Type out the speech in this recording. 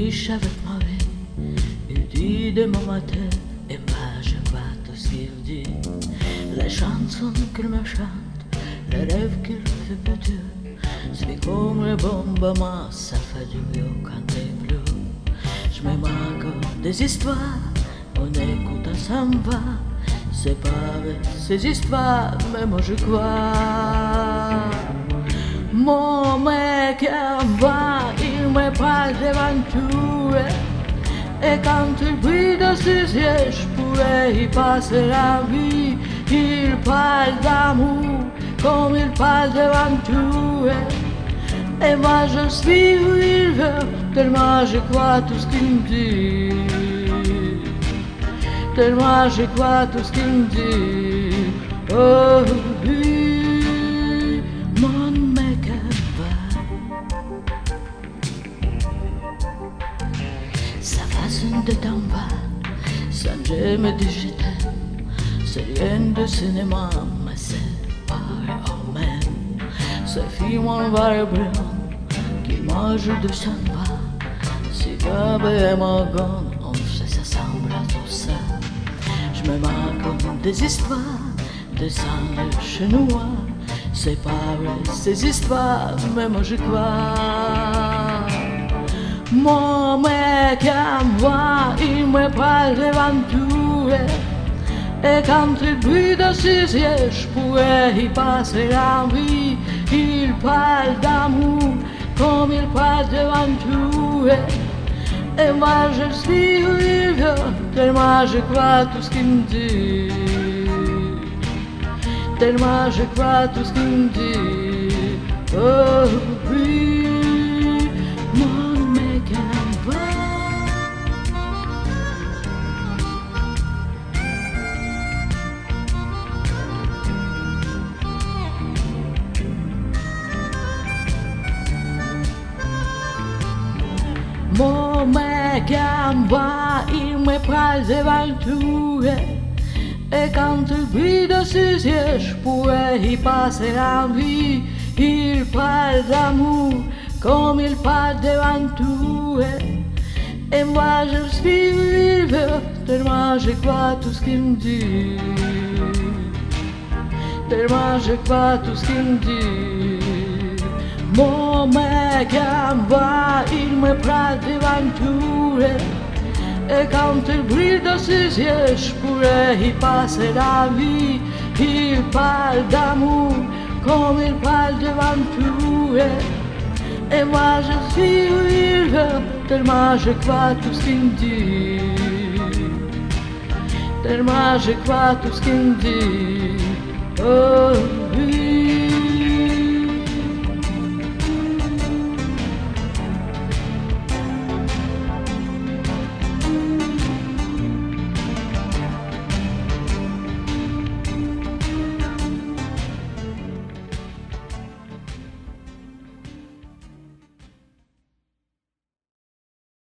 riche avec ma vie. Il dit demain matin, et moi je vois tout ce qu'il dit. Les chansons qu'il me chante, les rêves qu'il fait petit. C'est comme les bombes, ça fait du bien quand il pleut. Je me manque des histoires, on écoute, ça me va. C'est pas avec ces histoires, mais moi je crois. Mon mec va, il me parle d'aventure. Et quand il brille dans ses yeux, je pourrais y passer la vie. Il parle d'amour comme il parle d'aventure. Et moi je suis où il veut, tellement je crois tout ce qu'il me dit. Tellement je crois tout ce qu'il me dit. Oh oui, mon mec va. Sa façon de t'en va, sans jamais me dit je t'aime. C'est rien de cinéma, mais c'est pareil au même. Ce film en noir et blanc qui mange de samba. Si Gabe et Morgan, on fait ça semble à tout ça. Je me manque des histoires, des sangs chinois. C'est pas vrai ces histoires, mais moi je crois. Mon mec à moi, il me parle d'aventure. Et quand il brille dans ses yeux, je pourrais y passer la vie. Il parle d'amour comme il parle d'aventure. Et moi je suis où il veut, tellement je crois tout ce qu'il me dit. Tellement je crois tout ce qu'il me dit. Oh oui, mon mec en va. Mon mec en bas, il me parle d'aventure. Et quand il brille dans ses yeux, je pourrais y passer la vie. Il parle d'amour comme il parle d'aventure. Et moi je suis où il veut, tellement je crois tout ce qu'il me dit. Tellement je crois tout ce qu'il me dit. Mon mec en bas, il me parle d'aventure. Et quand il brille dans ses yeux, je pourrais y passer la vie. Il parle d'amour comme il parle d'aventure. Et moi je suis où il veut, tellement je crois tout ce qu'il me dit. Tellement je crois tout ce qu'il me dit. Oh oui.